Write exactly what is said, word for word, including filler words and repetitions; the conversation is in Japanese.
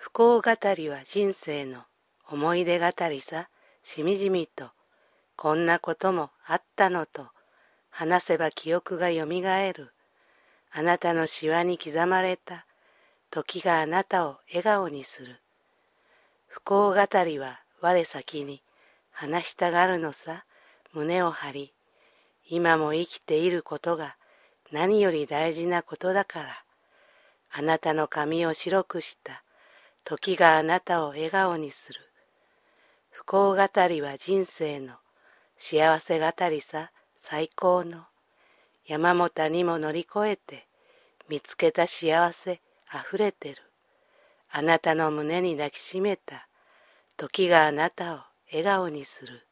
不幸語りは人生の思い出語りさ。しみじみとこんなこともあったのと話せば記憶がよみがえる。あなたのしわに刻まれた時があなたを笑顔にする。不幸語りは我先に話したがるのさ。胸を張り今も生きていることが何より大事なことだから。あなたの髪を白くした時があなたを笑顔にする。不幸語りは人生の幸せ語りさ。最高の山も谷も乗り越えて見つけた幸せあふれてる。あなたの胸に抱きしめた時があなたを笑顔にする。